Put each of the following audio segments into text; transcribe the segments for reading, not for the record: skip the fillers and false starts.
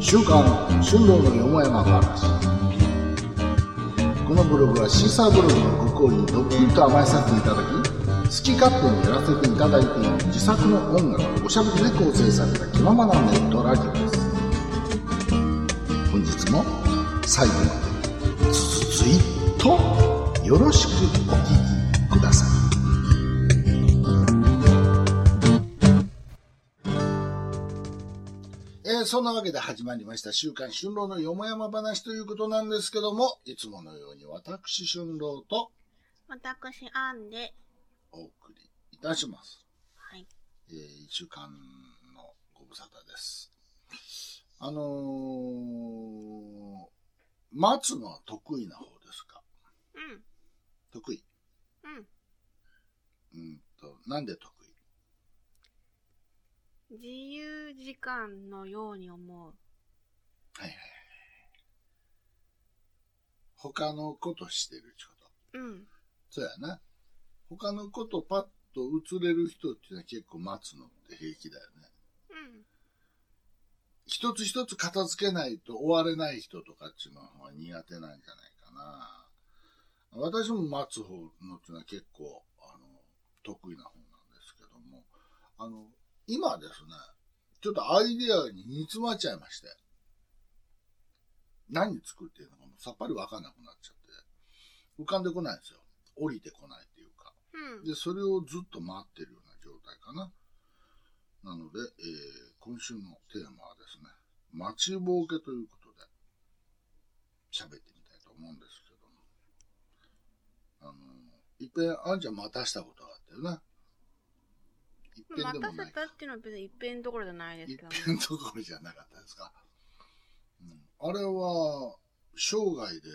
週刊春郎のよもやま話。このブログはシーサーブログのご好意にどっぷりと甘えさせていただき、好き勝手にやらせていただいている自作の音楽おしゃべりで構成された気ままなネットラジオです。本日も最後までついっとよろしくお聞きください。そんなわけで始まりました週刊春郎のよもやま話ということなんですけども、いつものように私春郎と私アンでお送りいたします。 はい。 1週間のご無沙汰です。待つのは得意な方ですか？ うん。 得意。 うん。 なんで得意？ 自由時間のように思う。 はいはい。他のことしてるってこと。 うん。 そうやな。他のことパッと移れる人っていうのは結構待つのって平気だよね。 うん。 一つ一つ片付けないと終われない人とかっていうのは苦手なんじゃないかな。私も待つ方のっていうのは結構得意な方なんですけども、今ですね、ちょっとアイデアに煮詰まっちゃいまして、何作っているのかもさっぱりわかんなくなっちゃって、浮かんでこないんですよ。降りてこないっていうか。 うん。 で、それをずっと待ってるような状態かな。なので、今週のテーマはですね、待ちぼうけということで、喋ってみたいと思うんですけども。いっぺん、あんちゃん待たしたことがあったよね。 待たせたっていうのは別に一遍どころじゃないですけどね。 一遍どころじゃなかったですか。あれは、生涯で、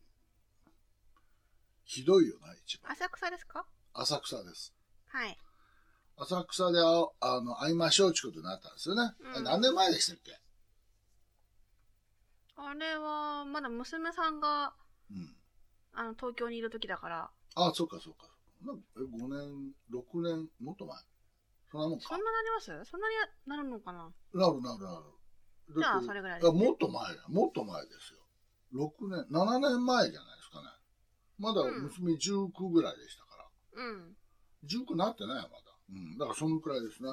ひどいよな、一番。 浅草ですか？ 浅草です。 はい。 浅草で会いましょうってことになったんですよね。 うん、 何年前でしたっけ？ あれは、まだ娘さんが、東京にいる時だから。 あ、そうかそうか。5年、6年、もっと前。そんなもんか。 そんななります？そんなになるのかな？ なる。 じゃあ、それぐらいです、ね。 もっと前ですよ。6年、7年前じゃないですかね。まだ娘19ぐらいでしたから。 うん。 19なってないよ、まだ。だからそのくらいですね。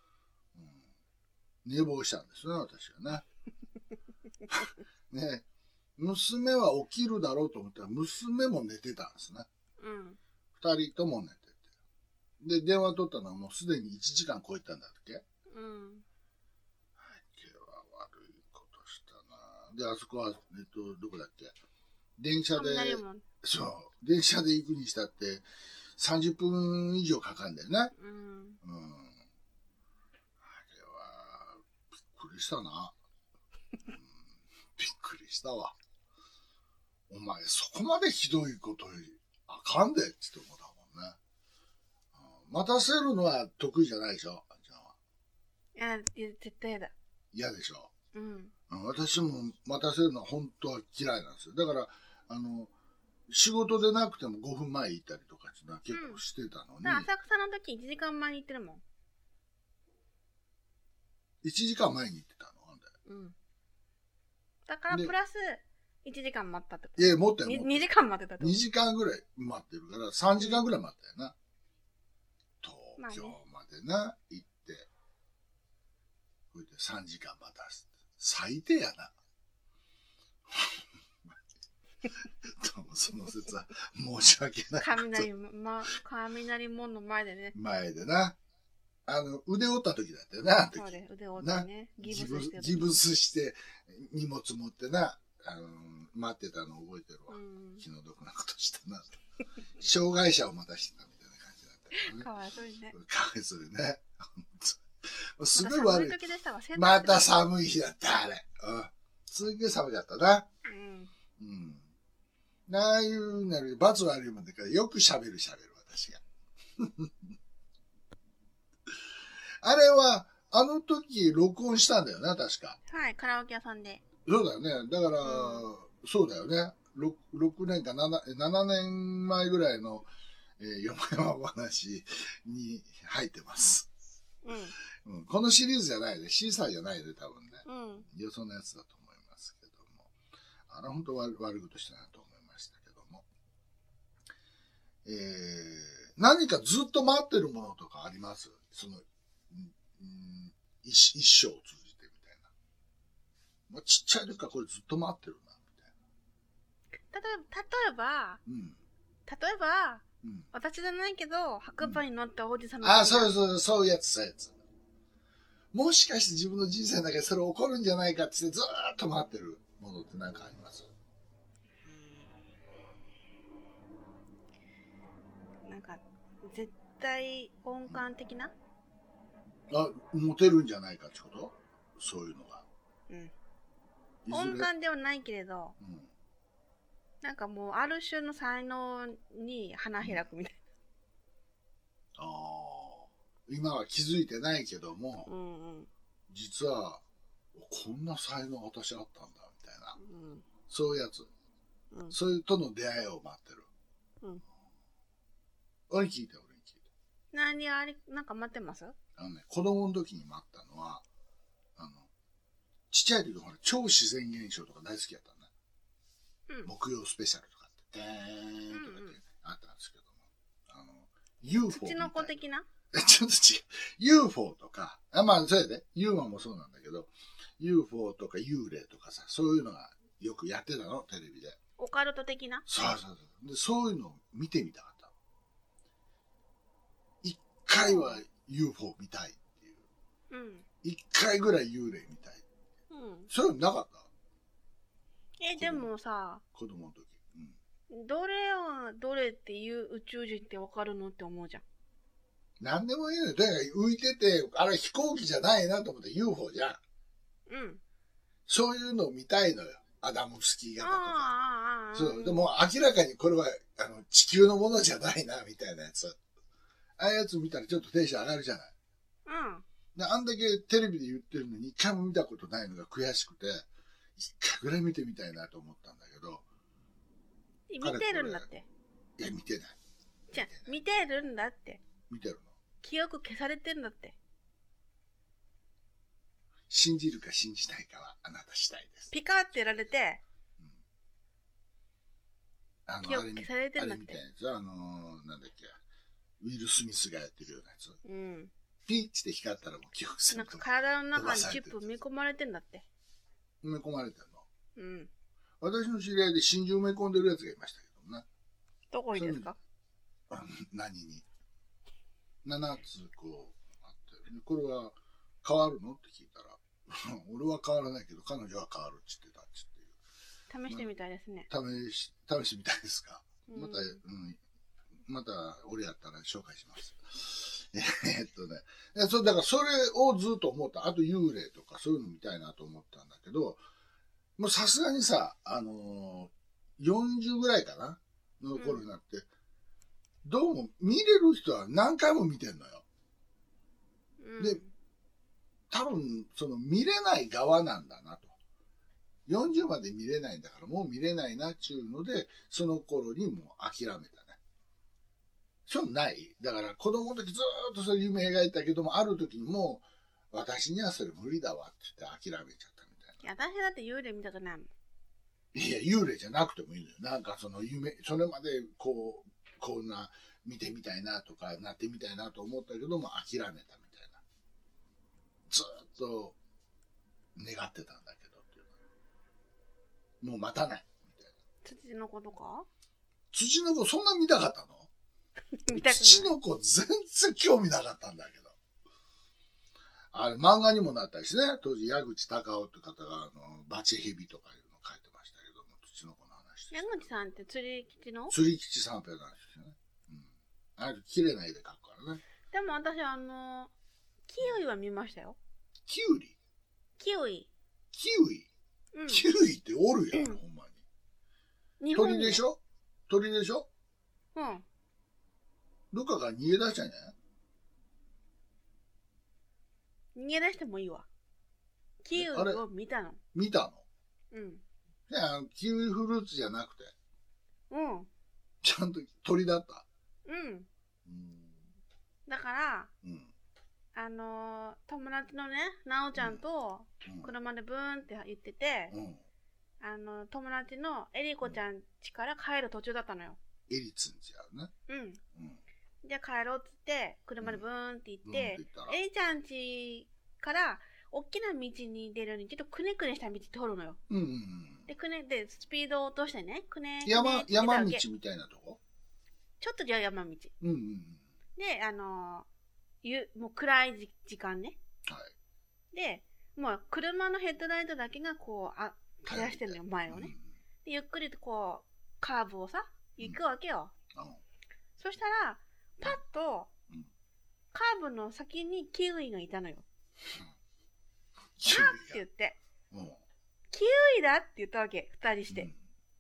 寝坊したんですね、私はね。ね。娘は起きるだろうと思ったら、娘も寝てたんですね。2人とも寝てて。で、電話取ったのはもうすでに1時間超えたんだっけ？はい、今日は悪いことしたな。で、あそこは、どこだっけ？電車で、電車で行くにしたって、30分以上かかるんだよね。あれは、びっくりしたな。びっくりしたわ。お前、そこまでひどいことあかんでって思ったもんね。待たせるのは得意じゃないでしょ、あんちゃんは。 いや、絶対嫌だ。 嫌でしょ。私も待たせるのは本当は嫌いなんですよ。だから、仕事でなくても5分前行ったりとかっていうのは結構してたのに。 浅草の時1時間前に行ってるもん。 1時間前に行ってたのなんで。 だからプラス1時間待ったってこと。 いや、もっと 2時間待ってたってこと。 2時間ぐらい待ってるから、3時間ぐらい待ったよな。東京までな、行って。それで3時間待たす。最低やな。どうもその説は申し訳ない。 雷門の前でね。 前でな。腕折った時だったよな、 そうで、腕折ってね。 ギブスして荷物持ってな、待ってたの覚えてるわ。気の毒なことしたな。障害者を待たしてたみたいな感じだったよね。 かわいそうにね。 かわいそうにね。すごい悪い。 ままた寒い日だった、あれ。すげえ寒かったな。ああいうなる、罰悪いもんだから、よく喋る、私が。あれは、あの時、録音したんだよね、確か。 はい、カラオケ屋さんで。 そうだよね。だから、そうだよね。6年か7年前ぐらいの、よもやま話に入ってます。このシリーズじゃないね。シーサーじゃないね、多分ね。 よそのやつだと思いますけども、あれ本当悪いことしたなと思いましたけども、何かずっと待ってるものとかあります？その、一生を通じてみたいな。もうちっちゃい時からこれずっと待ってるな、みたいな。 例えば、私じゃないけど、白馬に乗ったおじさんあ、そういうやつ。もしかして自分の人生の中でそれ起こるんじゃないかってずーっと待ってるものって何かあります？ なんか、絶対音感的な？ モテるんじゃないかってこと？そういうのが。 音感ではないけれど、なんかもうある種の才能に花開くみたいな。今は気づいてないけども、実はこんな才能私あったんだみたいな、そういうやつ、そういうとの出会いを待ってる。俺に聞いて。 なんか待ってます？ 子供の時に待ったのは、ちっちゃい時の超自然現象とか大好きだったんだ。木曜スペシャルとかって、でーんとかってあったんですけども、UFO みたいな。 土の子的な？ ちょっと違う。UFO とか、まあ、それで、UFO もそうなんだけど、UFO とか幽霊とかさ、そういうのがよくやってたの、テレビで。 オカルト的な？ そう。で、そういうのを見てみたかった。一回は UFO 見たいっていう。一回ぐらい幽霊見たい。そういうのなかった？ でもさ、 子供の時。 どれっていう宇宙人ってわかるのって思うじゃん。 なんでもいいのよ。だから浮いてて、あれ飛行機じゃないなと思って UFO じゃん。そういうのを見たいのよ。アダムスキー型とか。そう。でも明らかにこれは地球のものじゃないな、みたいなやつ。ああいうやつ見たらちょっとテンション上がるじゃない。あんだけテレビで言ってるのに一回も見たことないのが悔しくて、一回ぐらい見てみたいなと思ったんだけど。 見てるんだって。 いや、見てない。 じゃ見てるんだって。 見てるの？ 記憶消されてるんだって。 信じるか信じないかはあなた次第です。 ピカってやられて、記憶消されてるんだって。 あれみたいなやつ、なんだっけ、ウィル・スミスがやってるようなやつ。ピッチで光ったらもう記憶する。 なんか体の中にチップ埋め込まれてんだって。 埋め込まれてるの？私の知り合いで真珠埋め込んでるやつがいましたけどね。 どこにですか？ 何に7つこうあって、これは変わるのって聞いたら、俺は変わらないけど彼女は変わるって言ってたっていう。 試してみたいですね。 試してみたいですか？また俺やったら紹介します。だからそれをずっと思った。あと幽霊とかそういうの見たいなと思ったんだけど、もうさすがにさ、40ぐらいかなの頃になって、どうも見れる人は何回も見てんのよ。で、多分、見れない側なんだなと。40まで見れないんだからもう見れないなっちゅうので、その頃にもう諦めたね。そうない？だから子供の時ずーっとそれ夢描いたけども、ある時にもう私にはそれ無理だわって言って諦めちゃったみたいな。 いや、私だって幽霊見たくないもん。 いや、幽霊じゃなくてもいいのよ。なんかそれまでこんな見てみたいなとかなってみたいなと思ったけども諦めたみたいな。ずーっと願ってたんだけどっていう。もう待たないみたいな。 土の子とか？ 土の子そんな見たかったの？ 見たくない。 土の子全然興味なかったんだけど。あれ漫画にもなったりしてね。当時矢口隆夫って方がバチヘビとかいうの書いてましたけども、土の子の話。 矢口さんって釣り吉の？ 釣り吉三平なんですよね。あれ綺麗な絵で描くからね。 でも私キウイは見ましたよ。 キウリ？ キウイ。 キウイ？キウイっておるやん、ほんまに。鳥でしょ？鳥でしょ？どっかから逃げ出したんじゃない？ 逃げ出してもいいわ。キウイを見たの。 見たの？じゃあ、キウイフルーツじゃなくて。ちゃんと鳥だった。 だから、 友達のね、なおちゃんと車でブーンって言ってて、友達のエリコちゃん家から帰る途中だったのよ。 エリツんちやね。 じゃあ帰ろうっつって、車でブーンって行って、エリちゃん家から、大きな道に出るのに、ちょっとくねくねした道通るのよ。で、スピードを落としてね、 山道みたいなとこ？ ちょっとじゃあ山道。で、もう暗い時間ね。で、もう車のヘッドライトだけがこう、照らしてるのよ、前をね。で、ゆっくりとこう、カーブをさ、行くわけよ。そしたら、パッと、カーブの先にキウイがいたのよ。あって言って、キウイだって言ったわけ、二人して。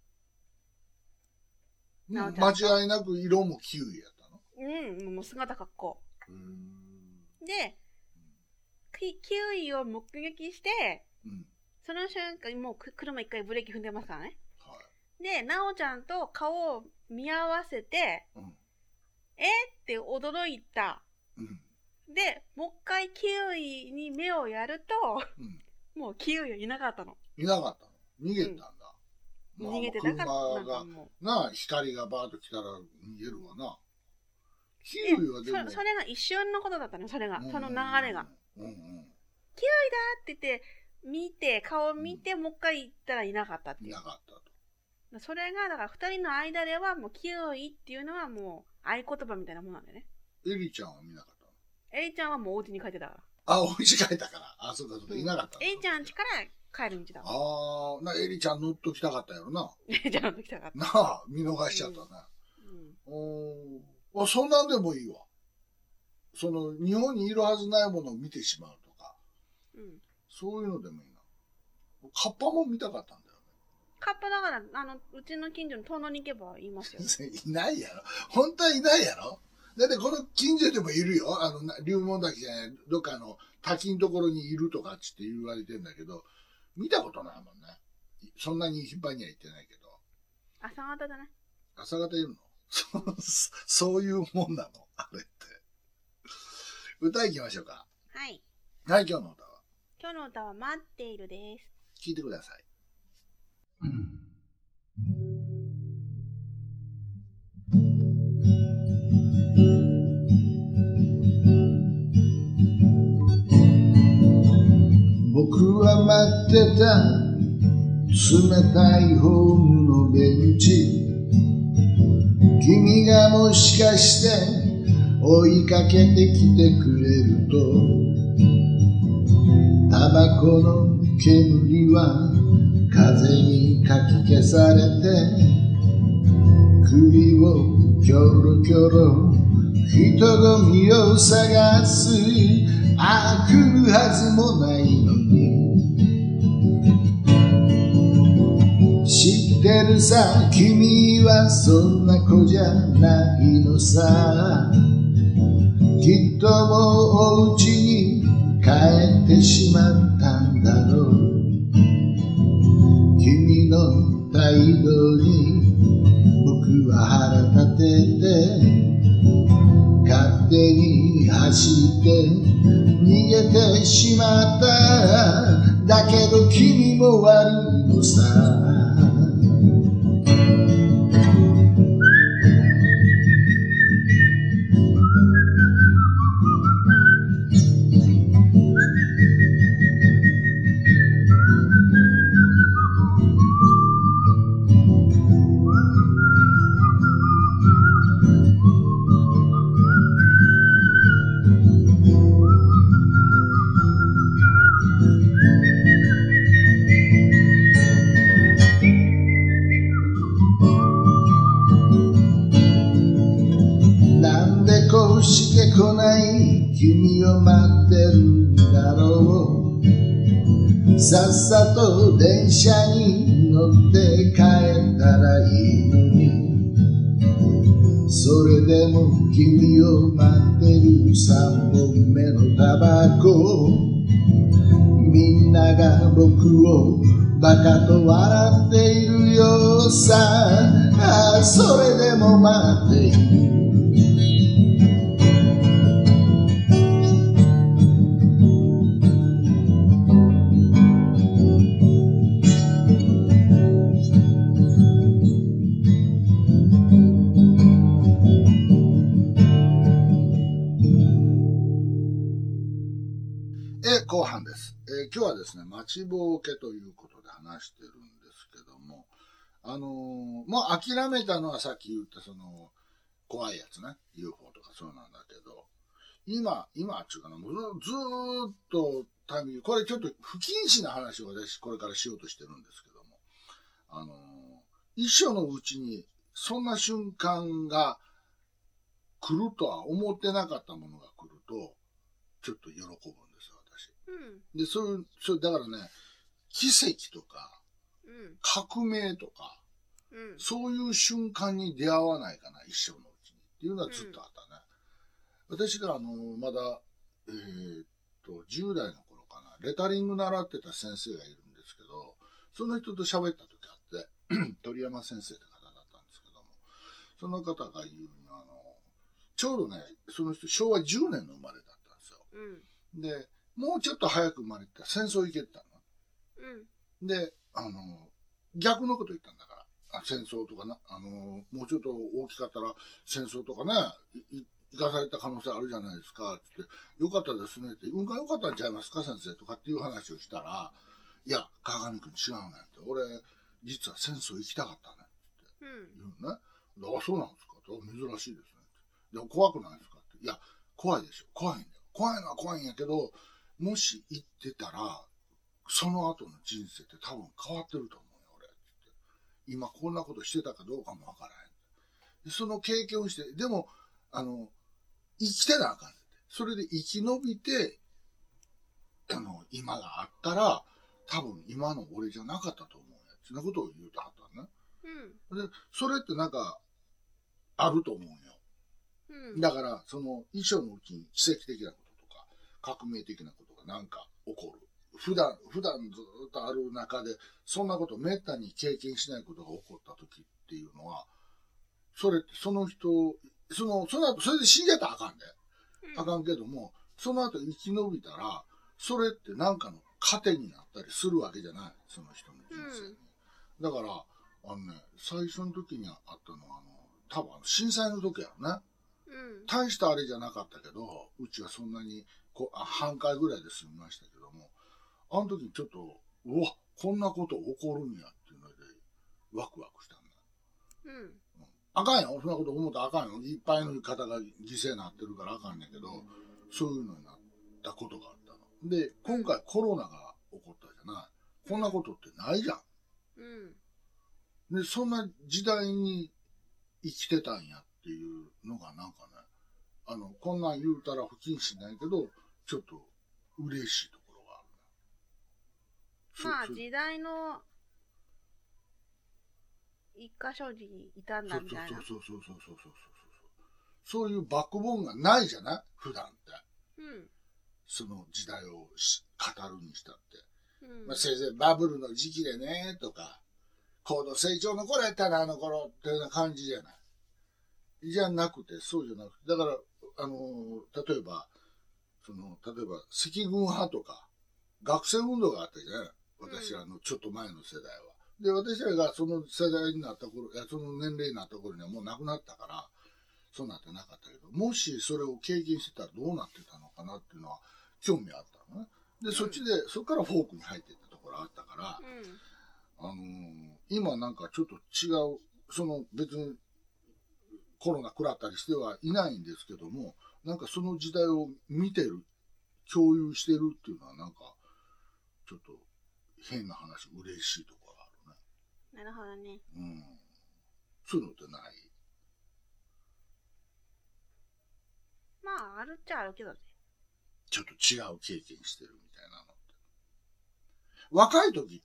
間違いなく色もキウイやったの？もう姿格好。で、キウイを目撃して、その瞬間、もう車一回ブレーキ踏んでますからね。で、なおちゃんと顔を見合わせて、って驚いた。で、もう一回キウイに目をやると、もうキウイはいなかったの。 いなかったの？逃げたんだ。 逃げてなかった。 車が、光がバーッと来たら逃げるわな。キウイはでも。 それが一瞬のことだったの、それが。その流れが。キウイだって言って、見て、顔を見て、もう一回行ったらいなかったっていう。 いなかったと。 それが、だから二人の間では、もうキウイっていうのはもう、合言葉みたいなもんなんだよね。 エリちゃんは見なかったの？エリちゃんはもうお家に帰ってたから。 お家帰ったから。そうだ、いなかった。 エリちゃん家から帰る道だ。 エリちゃん乗っときたかったやろな。 エリちゃん乗っときたかった。 なあ、見逃しちゃったな。そんなんでもいいわ。日本にいるはずないものを見てしまうとか。そういうのでもいいな。カッパも見たかったんだよね。 カッパだから、うちの近所の遠野に行けばいますよ。 いないやろ。本当はいないやろ。だってこの近所でもいるよ。龍門滝じゃない、どっか滝のところにいるとかって言われてんだけど、見たことないもんね。そんなに頻繁には行ってないけど。 朝方だね。 朝方いるの？そういうもんなのあれって。歌いきましょうか。 はい。 はい、今日の歌は？ 今日の歌は待っているです。 聞いてください。僕は待ってた冷たいホームのベンチ、君がもしかして追いかけてきてくれると、タバコの煙は風にかき消されて、首をキョロキョロ人混みを探す。来るはずもないのに、知ってるさ、君はそんな子じゃないのさ。きっともうお家に帰ってしまったんだろう。君の態度に僕は腹立てて、勝手に走って逃げてしまった。だけど君も悪いのさ。来ない君を待ってるんだろう。さっさと電車に乗って帰ったらいいのに、それでも君を待ってる3本目のタバコ。みんなが僕をバカと笑っているよさ。それでも待っている。 です。今日はですね、待ちぼうけということで話してるんですけども、もう諦めたのはさっき言ったその、怖いやつね。UFO とかそうなんだけど、今っていうかな、もうずーっとタイミング、これちょっと不謹慎な話を私これからしようとしてるんですけども、一生のうちにそんな瞬間が来るとは思ってなかったものが来ると、ちょっと喜ぶんですよ、私。で、そう、だからね、奇跡とか、革命とか、そういう瞬間に出会わないかな、一生のうちに。っていうのはずっとあったね。私がまだ、10代の頃かな、レタリング習ってた先生がいるんですけど、その人と喋った時あって、鳥山先生って方だったんですけども、その方が言うにちょうどね、その人昭和10年の生まれだったんですよ。で、もうちょっと早く生まれてたら戦争行けてたの。で、逆のこと言ったんだから、戦争とかな、もうちょっと大きかったら戦争とかね、行かされた可能性あるじゃないですか、って言って、よかったですねって、運が良かったんちゃいますか、先生とかっていう話をしたら、いや、川上君違うねんって、俺、実は戦争行きたかったねって言うね。あ、そうなんですかと、珍しいですね。でも怖くないですかって。いや、怖いでしょ。怖いんだよ。怖いのは怖いんやけど、もし行ってたら、その後の人生って多分変わってると思うよ、俺。って今こんなことしてたかどうかもわからへん。その経験をして、でも、生きてなあかんねんて。それで生き延びて、今があったら、多分今の俺じゃなかったと思うやつなことを言うとはったね。で、それってなんか、あると思うよ。だから、その、一生のうちに奇跡的なこととか、革命的なことがなんか起こる。普段ずっとある中で、そんなことめったに経験しないことが起こった時っていうのは、それってその人、その後、それで死んでたらあかんで。あかんけども、その後生き延びたら、それってなんかの糧になったりするわけじゃない。その人の人生に。だから、最初の時にあったのは、多分震災の時やろね。大したあれじゃなかったけど、うちはそんなに半回ぐらいで済みましたけども、あの時にちょっと、うわ、こんなこと起こるんやっていうので、ワクワクしたんだ。あかんよ。そんなこと思ったらあかんよ。いっぱいの方が犠牲になってるからあかんねんけど、そういうのになったことがあったの。で、今回コロナが起こったじゃない。こんなことってないじゃん。で、そんな時代に生きてたんやっていうのがなんかね、こんなん言うたら不謹慎ないけど、ちょっと嬉しいところがあるな。まあ、時代の一箇所にいたんだみたいな。 そういうバックボーンがないじゃない普段って。その時代を語るにしたって。まあ、せいぜいバブルの時期でね、とか、高度成長の頃やったらあの頃っていうような感じじゃない。じゃなくて、そうじゃなくて。だから、例えば、赤軍派とか、学生運動があったじゃない私らのちょっと前の世代は。で、私らがその世代になった頃、その年齢になった頃にはもう亡くなったから、そうなってなかったけど、もしそれを経験してたらどうなってたのかなっていうのは興味あったのね。で、そっちで、そっからフォークに入っていったところあったから、今なんかちょっと違う、別にコロナ食らったりしてはいないんですけども、なんかその時代を見てる、共有してるっていうのはなんか、ちょっと変な話、嬉しいところがあるね。 なるほどね。 そういうのってない？ まあ、あるっちゃあるけどね。 ちょっと違う経験してるみたいなのって。若い時って、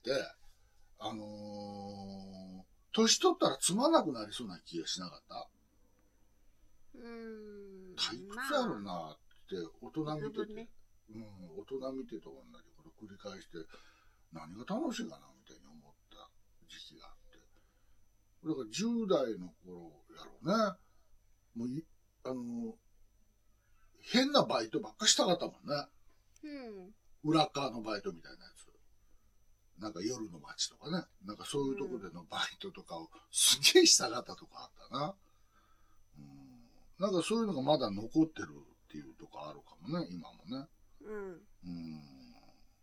年取ったらつまんなくなりそうな気がしなかった？退屈やろなって大人見てて、ね、大人見てと同じこと繰り返して何が楽しいかなみたいに思った時期があって、だから10代の頃やろうね。もう変なバイトばっかしたかったもんね。裏側のバイトみたいなやつ。なんか夜の街とかね。なんかそういうとこでのバイトとかをすげえしたかったとかあったな。なんかそういうのがまだ残ってるっていうとこあるかもね、今もね。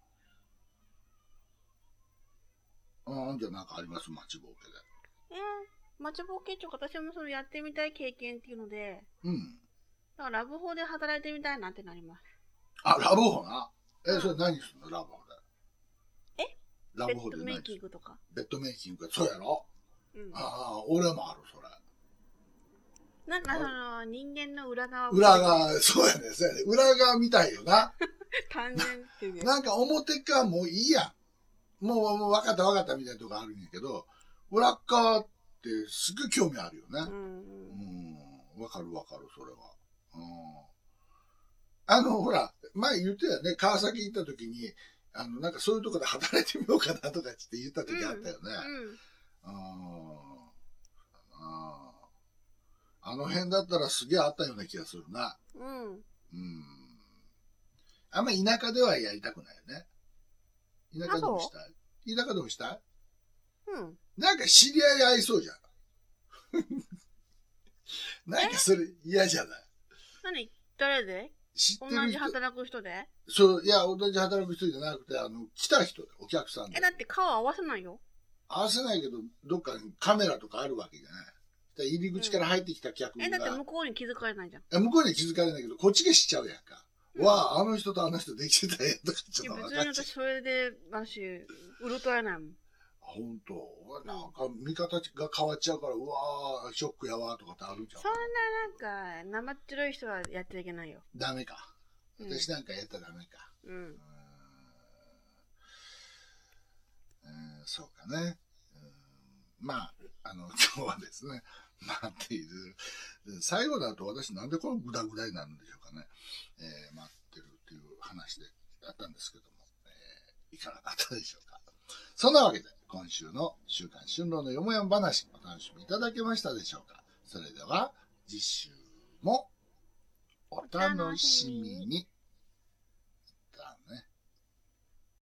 じゃあなんかあります？待ちぼうけで。 待ちぼうけっていうか、私もそれやってみたい経験っていうので、 うん。 だからラブホで働いてみたいなってなります。 あ、ラブホな。それ何するの？ラブホで。ラブホでベッドメイキングとか。 ベッドメイキングか。そうやろ？ うん。 ああ、俺もある、それ。 なんか人間の裏側。 裏側、そうやね、そうやね。裏側みたいよな。 単純っていう。 なんか表側もういいやん。もう分かったみたいなとこあるんやけど、裏側ってすごい興味あるよね。わかる、それは。ほら、前言ってたよね、川崎行った時に、なんかそういうとこで働いてみようかなとかって言った時あったよね。あの辺だったらすげえあったような気がするな。あんま田舎ではやりたくないよね。田舎でもしたい？田舎でもしたい？なんか知り合い合いそうじゃん。なんかそれ嫌じゃない？ 誰で？ 知ってる人？同じ働く人で？ そう、いや、同じ働く人じゃなくて、来た人で、お客さんで。 だって顔合わせないよ。 合わせないけど、どっかにカメラとかあるわけじゃない。入り口から入ってきた客が。 だって向こうに気づかれないじゃん。向こうに気づかれないけど、こっちが知っちゃうやんか。わあ、あの人とあの人できてたやんとかちょっと分かっちゃう。 別に私それで、うるとやないもん。 本当、なんか見方が変わっちゃうから、うわーショックやわとかってあるじゃん。 そんななんか生っ白い人はやってはいけないよ。 ダメか。私なんかやったらダメか。そうかね。まあ今日はですね、待っている。最後だと私なんでこのグダグダになるんでしょうかね。待ってるっていう話でだったんですけども、いかなかったでしょうか。そんなわけで、今週の週刊春郎のよもやん話、お楽しみいただけましたでしょうか。それでは、次週もお楽しみに。